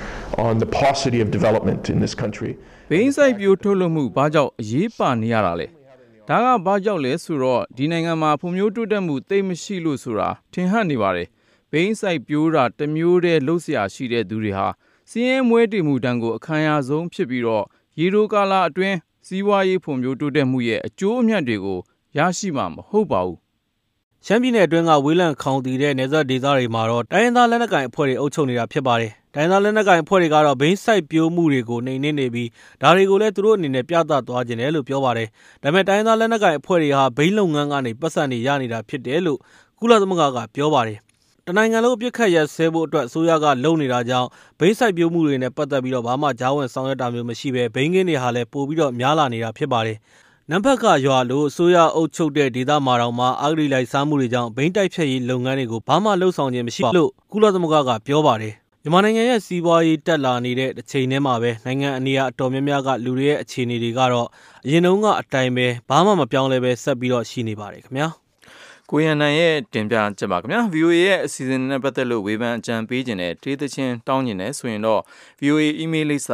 Speaker 17: on the paucity of development in this country.
Speaker 2: ဘိန်းစိုက်ပျိုးထုတ်လုပ်မှုဘာကြောင့်အရေးပါနေရတာလဲဒါကဘာကြောင့်လဲဆိုတော့ဒီနိုင်ငံမှာဖွံ့ဖြိုးတိုးတက်မှုသိပ်မရှိလို့ဆိုတာထင်ဟပ်နေပါတယ်ဘိန်းစိုက်ပျိုးတာတစ်မျိုးတည်းလှုပ်ရှားရှိတဲ့သူတွေဟာစင်းရဲမွဲတေမှုတန်းကိုအခမ်းအနားဆုံးဖြစ်ပြီးတော့ရေတိုကာလအတွင်းစီးပွားရေးဖွံ့ဖြိုးတိုးတက်မှုရဲ့အကျိုးအမြတ်တွေကိုရရှိမှာမဟုတ်ပါဘူး
Speaker 15: ရှမ်းပြည်နယ်အတွင်းကဝေးလံခေါင်တည်တဲ့နယ်စပ်ဒေသတွေမှာတော့တိုင်းရင်းသားလက်နက်ကိုင်အဖွဲ့တွေအုပ်ချုပ်နေတာဖြစ်ပါတယ်။တိုင်းရင်းသားလက်နက်ကိုင်အဖွဲ့တွေကတော့ဘိန်းစိုက်ပျိုးမှုတွေကိုနှိမ်နင်းနေပြီးဒါတွေကိုလည်းသူတို့အနေနဲ့ပြသသွားခြင်းတယ်လို့ပြောပါတယ်။ဒါပေမဲ့တိုင်းရင်းသားလက်နက်ကိုင်အဖွဲ့တွေဟာဘိန်းလုပ်ငန်းကနေပတ်စံနေရနေတာဖြစ်တယ်လို့ကုလသမဂ္ဂကပြောပါတယ်။တနိုင်ငံလုံးအပြစ်ခတ်ရက်စဲဖို့အတွက်အစိုးရကလုပ်နေတာကြောင့်ဘိန်းစိုက်ပျိုးမှုတွေနဲ့ပတ်သက်ပြီးတော့ဘာမှကြားဝင်ဆောင်ရွက်တာမျိုးမရှိဘဲဘိန်းကင်းတွေဟာလည်းပိုပြီးတော့များလာနေတာဖြစ်ပါတယ်။နံပါတ်ကရွာလို့အစိုးရအုပ်ချုပ်တဲ့ဒေသမှာတောင်မှအဂတိလိုက်စားမှုတွေကြောင့်ဘိန်းတိုက်ဖြတ်ရေးလုပ်ငန်းတွေကိုဘာမှလှုပ်ဆောင်ခြင်းမရှိလို့ကုလသမဂ္ဂကပြောပါတယ်မြန်မာနိုင်ငံရဲ့စီးပွားရေးတက်လာနေတဲ့တစ်ချိန်တည်းမှာပဲနိုင်ငံအနေအတော်များများကလူတွေရဲ့အခြေအနေတွေကတော့အရင်တုန်းကအတိုင်းပဲဘာမှမပြောင်းလဲပဲဆက်ပြီးတော့ရှိနေပါတယ်ခင်ဗျာ
Speaker 2: ကိုရန်နိုင်ရဲ့တင်ပြချက်ပါခင်ဗျာ VOA ရဲ့အစီအစဉ်နဲ့ပတ်သက်လို့ဝေဖန်အကြံပေးခြင်းနဲ့တေးသချင်းတောင်းခြင်းနဲ့ဆိုရင်တော့ VOA email လိပ်စာ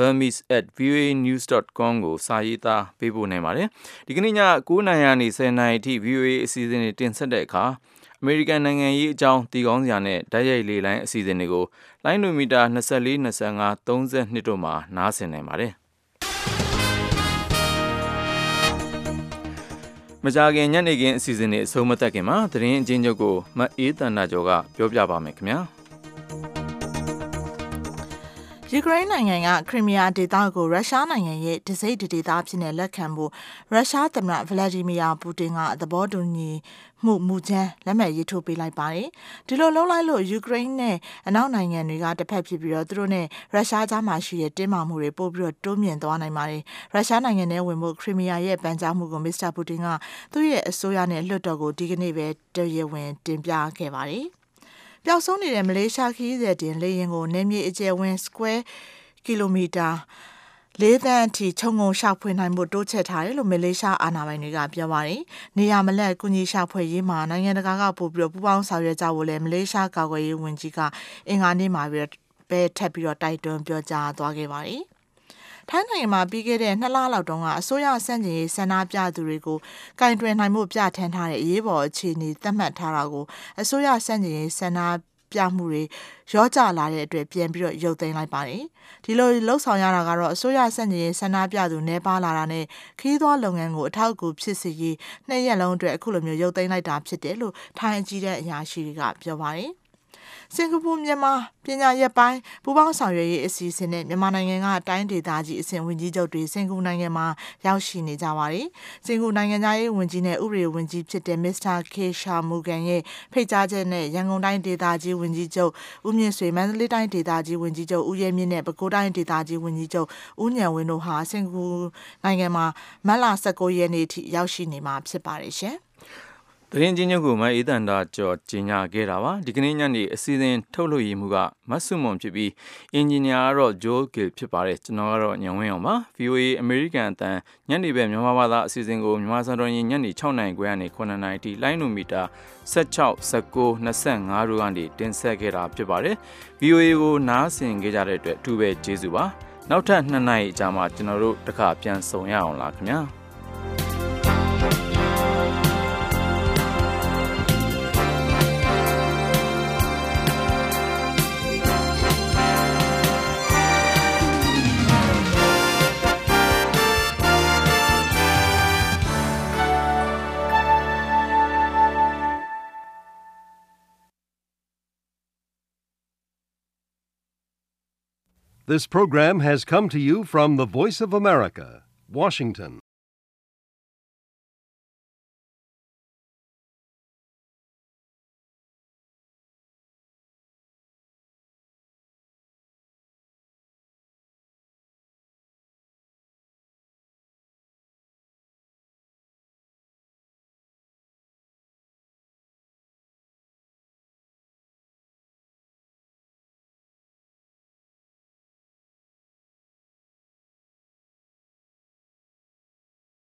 Speaker 2: burmese@voanews.com ကိုစာရေးသားပေးပို့နိုင်ပါတယ်ဒီကနေ့ည9:00 နာရီ 10:00 နာရီအထိ VOA အစီအစဉ်တွေတင်ဆက်တဲ့အခါအမေရိကန်နိုင်ငံရေးအကြောင်းတီကောင်းစရာနဲ့ဓာတ်ရိုက်လေလိုင်းအစီအစဉ်တွေကိုလိုင်းနိုမီတာ24 25 32တို့မှာနားဆင်နိုင်ပါတယ်မကြခင်ညနေခင်းအစီအစဉ်တွေအဆုံးမသတ်ခင်မှာသတင်းအချင်းချုပ်ကိုမအေးတန်နာကျော်ကပြောပြပါမယ်ခင်ဗျာ
Speaker 3: ယူကရိန်းနိုင်ငံကခရီမီးယားဒေသကိုရုရှားနိုင်ငံရဲ့တစိမ့်ဒေသဖြစ်နေလက်ခံဖို့ရုရှားသမ္မတဗလာဒီမီယာပူတင်ကသဘောတူညီမှုမူကြမ်းလက်မှတ်ရေးထိုးပေးလိုက်ပါတယ်။ဒီလိုလုပ်လိုက်လို့ယူကရိန်းနဲ့အနောက်နိုင်ငံတွေကတစ်ဖက်ဖြစ်ပြီးတော့သူတို့နဲ့ရုရှားကြားမှာရှိတဲ့တင်းမာမှုတွေပို့ပြီးတော့တိုးမြင့်သွားနိုင်ပါတယ်။ရုရှားနိုင်ငံနဲ့ဝင်ဖို့ခရီမီးယားရဲ့ပန်ကြားမှုကိုမစ္စတာပူတင်ကသူ့ရဲ့အစိုးရနဲ့လွှတ်တော်ကိုဒီကနေ့ပဲတရားဝင်တင်ပြခဲ့ပါတယ်။ပျောက်ဆုံးနေတဲ့မလေးရှားခရီးသည်တင်လေယာဉ်ကိုနယ်မြေအကျယ်ဝန်း square ကီလိုမီတာ4 သန်းအထိခြုံငုံရှာဖွေနိုင်မှုတိုးချဲ့ထားတယ်လို့မလေးရှားအာဏာပိုင်တွေကပြောပါတယ်။နေရမလက်ကုညီရှာဖွေရေးမှာနိုင်ငံတကာကပို့ပြီးတော့ပူးပေါင်းဆောင်ရွက်ကြဖို့လည်းမလေးရှားကာကွယ်ရေးဝန်ကြီးကအင်္ဂါနေ့မှာပဲထပ်ပြီးတော့တိုက်တွန်းပြောကြားသွားခဲ့ပါတယ်။ထိုင်းနိုင်ငံမှာပြီးခဲ့တဲ့2 လလောက်တုန်းကအစိုးရစန့်ကျင်ရေးဆန္ဒပြသူတွေကိုကင်တွယ်နိုင်မှုပြဋ္ဌာန်းထားတဲ့အရေးပေါ်အခြေအနေသတ်မှတ်ထားတာကိုအစိုးရစန့်ကျင်ရေးဆန္ဒပြမှုတွေရောကြလာတဲ့အတွက်ပြန်ပြီးတော့ရုပ်သိမ်းလိုက်ပါတယ်။ဒီလိုလှုပ်ဆောင်ရတာကတော့အစိုးရစန့်ကျင်ရေးဆန္ဒပြသူနေပါလာတာနဲ့ခရီးသွားလုပ်ငန်းကိုအထောက်အကူဖြစ်စေရေး2 ရက်လုံးအတွက်အခုလိုမျိုးရုပ်သိမ်းလိုက်တာဖြစ်တယ်လို့ထိုင်းအကြီးအရာရှိတွေကပြောပါတယ်။စင်ကာပူမြန်မာပညာရပ်ပိုင်းပူးပေါင်းဆောင်ရွက်ရေးအစီအစဉ်နဲ့မြန်မာနိုင်ငံကတိုင်းဒေသကြီးအဆင့်ဝန်ကြီးချုပ်တွေစင်ကာပူနိုင်ငံမှာရောက်ရှိနေကြပါတယ်။စင်ကာပူနိုင်ငံသားရေးဝန်ကြီးနဲ့ဥပဒေဝန်ကြီးဖြစ်တဲ့မစ္စတာခေရှာမူကန်ရဲ့ဖိတ်ကြားချက်နဲ့ရန်ကုန်တိုင်းဒေသကြီးဝန်ကြီးချုပ်ဦးမြင့်ဆွေမန္တလေးတိုင်းဒေသကြီးဝန်ကြီးချုပ်ဦးရဲမြင့်နဲ့ပဲခူးတိုင်းဒေသကြီးဝန်ကြီးချုပ်ဦးဉာဏ်ဝင်းတို့ဟာစင်ကာပူနိုင်ငံမှာမတ်လ19 ရက်နေ့ထိရောက်ရှိနေမှာဖြစ်ပါတယ်ရှင်။
Speaker 2: သတင်းချင်းချုပ်ကိုမအေးတန်တာကျော်ကြီးညာခဲ့တာပါဒီကနေ့ညနေအစီအစဉ်ထုတ်လွှင့်ရမှုကမတ်ဆုမွန်ဖြစ်ပြီးအင်ဂျင်နီယာကတော့ဂျိုးဂီဖြစ်ပါတယ်ကျွန်တော်ကတော့ညဝင်းအောင်ပါ VOA အမေရိကန်အတန်ညနေပဲမြန်မာဘာသာအစီအစဉ်ကိုမြန်မာစံတော်ရင်ညနေ6:00 နာရီခွဲကနေ9:00 နာရီထိလိုင်းနိုမီတာ16 19 25တို့ကနေတင်ဆက်ခဲ့တာဖြစ်ပါတယ် VOA ကိုနားဆင်ခဲ့ကြတဲ့အတွက်အထူးပဲကျေးဇူးပါနောက်ထပ်2 နာရီအကြာမှာကျွန်တော်တို့တစ်ခါပြန်ဆုံရအောင်လားခင်ဗျာ
Speaker 1: This program has come to you from the Voice of America, Washington.